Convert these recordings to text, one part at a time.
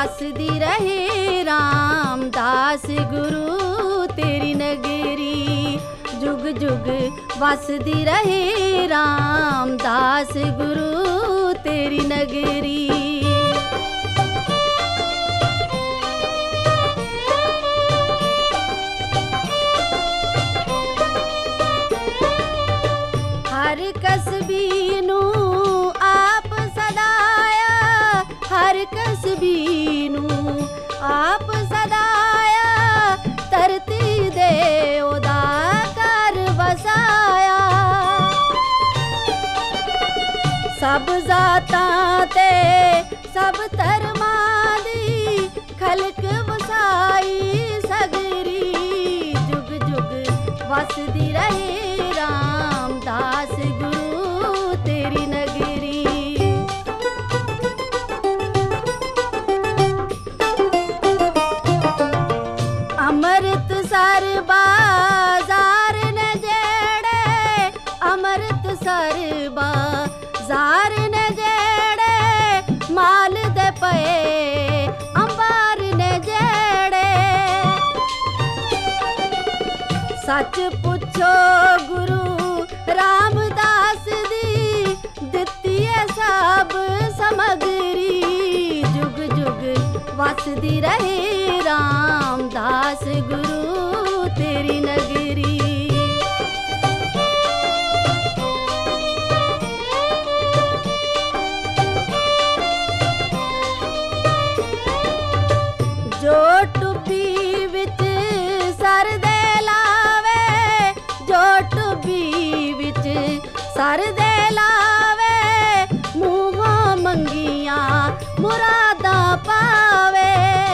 ਵਸਦੀ ਰਹੇ ਰਾਮਦਾਸ ਗੁਰੂ ਤੇਰੀ ਨਗਰੀ। ਜੁਗ ਜੁਗ ਵਸਦੀ ਰਹੇ ਰਾਮਦਾਸ ਗੁਰੂ ਤੇਰੀ ਨਗਰੀ। हर कसबी नू आप सदाया, हर कसबी नू आप सदाया, धरती दे ओदा घर वसाया। सब जातां ते सब धर्मां दी खलक वसाई सगरी। जुग जुग वसदी रहे रामदास गुरु तेरी नगरी। अमृतसर बाजार न जेड़े, अमृतसर बाजार न जेड़े, माल दे पए अंबार न जेड़े। सच पुछो गुरु रामदास दी दित्ती है सब समगरी। जुग जुग वसदी रहे रामदास गुरु तेरी नगरी। जो टुब्बी विच सर दे लावे, जो टुब्बी विच सर दे लावे, मूहों मंगियां मुरादां पावे।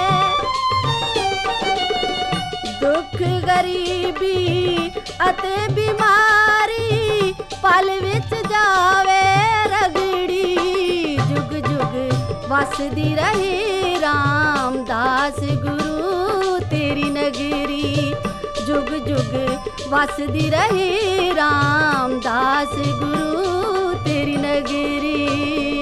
दुख गरीबी अते बीमारी पल विच जावे रगड़ी। जुग जुग वसदी रहे रामदास गुरु तेरी नगरी। जुग जुग वसदी रहे रामदास गुरु तेरी नगरी।